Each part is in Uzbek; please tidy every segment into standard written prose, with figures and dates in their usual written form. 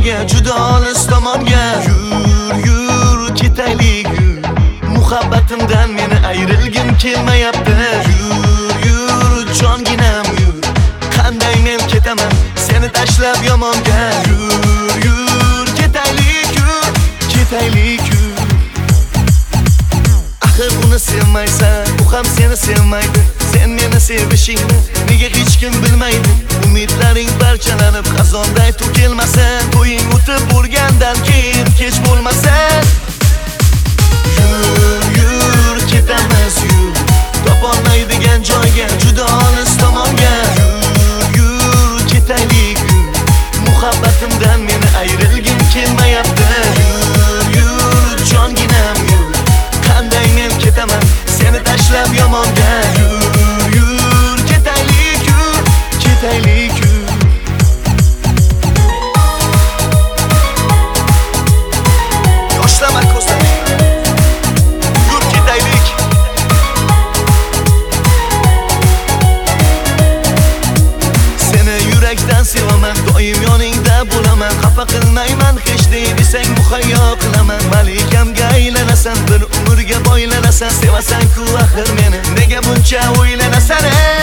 joyga, juda olis tomonga. Yur ketaylik yur, muhabbatimdan meni ayrilgim kelmayapti. Yur jonginam yur, qanday men ketaman seni tashlab yomonga. Yur ketaylik yur, ketaylik yur. Axir uni sevmaysan, u ham seni sevmaydi. Sen meni sevishingni nega hech kim bilmaydi? Umidlaring parchalanib xazonday to'kilmasin. To'ying o'tib bo'lgandan keyin kech bo'lmasin. Yur ketamiz yur, topolmaydigan joyga, juda olis tomonga. Yur ketaylik yur, muhabbatimdan meni ayrilgim kelmayapti. Yur jonginam yur, qanday men ketaman seni tashlab yomonga. Yur ketaylik yur, ketaylik yur. Yoshlama ko'zlaring, yur ketaylik. Seni yurakdan sevaman, doim yoningda bo'laman. Xafa qilmayman, hech desang muhayyo qilaman. Malikamga aylanasan, bir umrga boylanasan. Sevasan-ku axir meni, nega buncha o'ylanasan?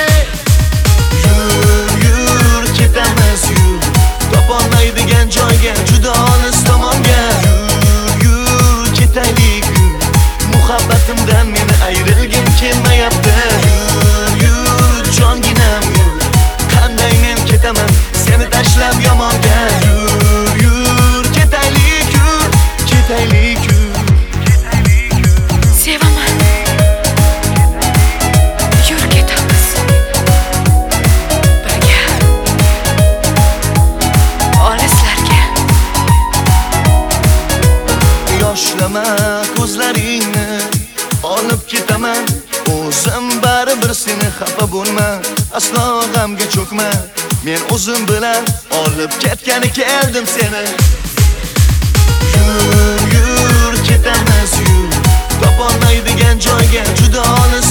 Yur ketamiz yur, topolmaydigan joyga, juda olis tomonga. Yur ketaylik yur, muhabbatimdan meni ayrilgim kelmayapti. Yur jonginam yur, qanday men ketaman seni tashlab yomonga. Yur ketaylik yur, ketaylik yur. Sevaman. Yur ketamiz. Birga. Olislarga. Yoshlama ko'zlaringni, olib ketaman. O'zim baribir seni xafa bo'lma, aslo g'amga cho'kma. Men o'zim bilan olib ketgani keldim seni. Yur ketamiz yur, topolmaydigan joyga, juda olis